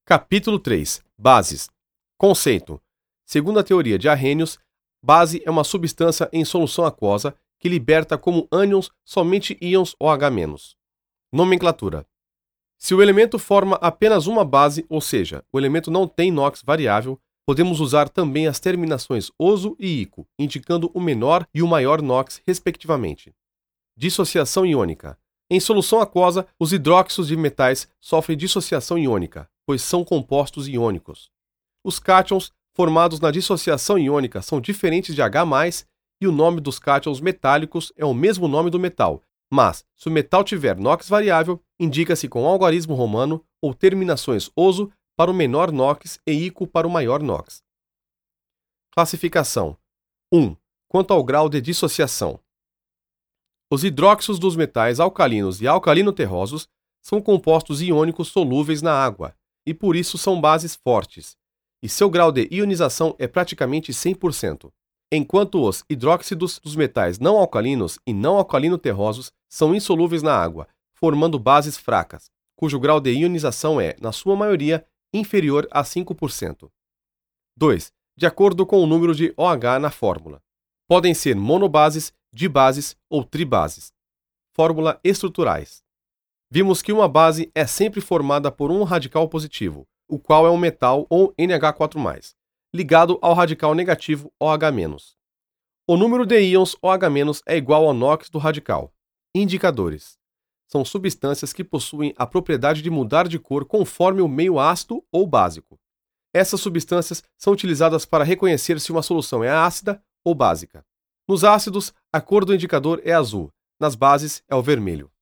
Capítulo 3. Bases. Conceito. Segundo a teoria de Arrhenius, base é uma substância em solução aquosa que liberta como ânions somente íons OH-. Nomenclatura. Se o elemento forma apenas uma base, ou seja, o elemento não tem NOx variável, podemos usar também as terminações oso e ico, indicando o menor e o maior NOx, respectivamente. Dissociação iônica. Em solução aquosa, os hidróxidos de metais sofrem dissociação iônica, pois são compostos iônicos. Os cátions formados na dissociação iônica são diferentes de H+, e o nome dos cátions metálicos é o mesmo nome do metal, mas, se o metal tiver NOx variável, indica-se com algarismo romano ou terminações oso para o menor NOx e ico para o maior NOx. Classificação. 1. Quanto ao grau de dissociação. Os hidróxidos dos metais alcalinos e alcalino-terrosos são compostos iônicos solúveis na água, e por isso são bases fortes, e seu grau de ionização é praticamente 100%, enquanto os hidróxidos dos metais não alcalinos e não alcalino-terrosos são insolúveis na água, formando bases fracas, cujo grau de ionização é, na sua maioria, inferior a 5%. 2. De acordo com o número de OH na fórmula. Podem ser monobases, dibases ou tribases. Fórmula estruturais. Vimos que uma base é sempre formada por um radical positivo, o qual é um metal ou NH4+, ligado ao radical negativo OH-. O número de íons OH- é igual ao NOx do radical. Indicadores. São substâncias que possuem a propriedade de mudar de cor conforme o meio ácido ou básico. Essas substâncias são utilizadas para reconhecer se uma solução é ácida ou básica. Nos ácidos, a cor do indicador é azul, nas bases é o vermelho.